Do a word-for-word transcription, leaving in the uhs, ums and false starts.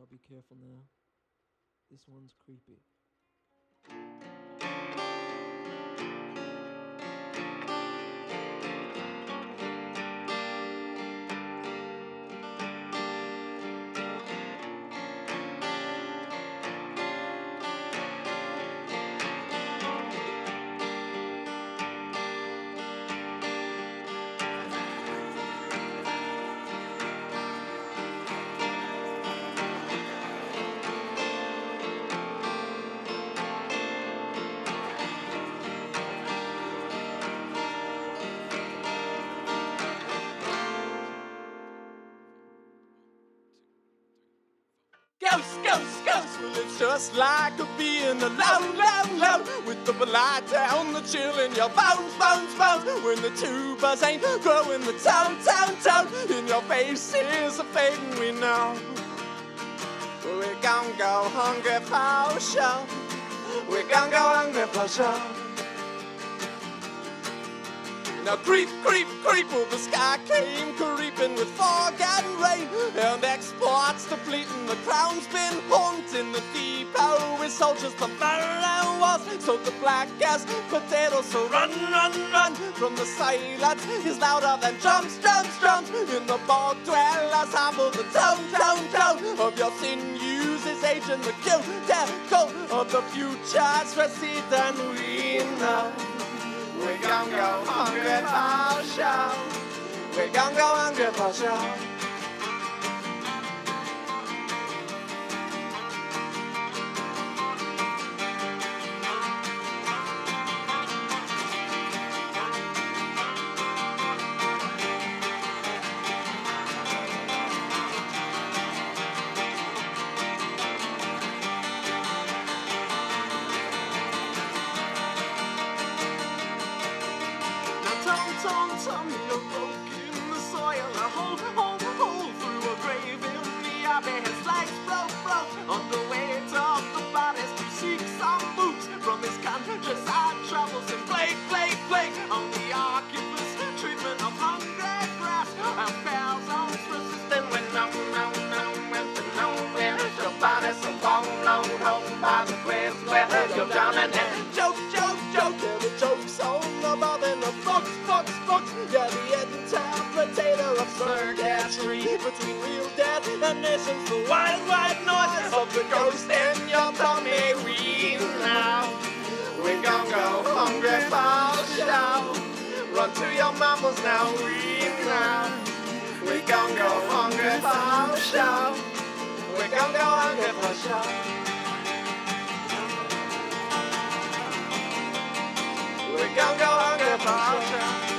I'll be careful now. This one's creepy. Ghost, ghost, ghost. Well, it's just like a being alone, alone, alone. With the light down, the chill in your bones, bones, bones. When the tubers ain't growing the tone, tone, tone. In your face is a fading we know. We gon' go hungry for sure. We gon' go hungry for sure. Now creep, creep, creep, well the sky came creeping with fog and rain. And exports depleting, the crown's been haunting the depot with soldiers, the barren walls, so the black as potatoes. So run, run, run from the silence is louder than drums, drums, drums. In the bog dwellers humble the tone, tone, tone of your sinews is aging the cuticle of the future's receding we know. We gon' go hungry for sure. We gon' go hungry for sure. Tom, Tom, you're broken the soil, a hole, hole, hole through a grave in the abbey. His legs broke, broke on the weight of the bodies to seek some boots from his countryside travels and plague, plague, plague on the archivist treatment of hungry grass and bells on resistant when no, no, no, went to nowhere. Your body's so long, long, home by the place where you're down and then joke, joke, joke, yeah, the joke's on the mother and the fox, fox, fox. Yeah, the interpretator of surgery between real death and nations, the wild, wild noise of the ghost in your tummy. We now, we gon' go hungry for sure. Run to your mamas now. We now, we gon' go hungry for sure. We gon' go hungry for sure. We gon' go hungry for sure.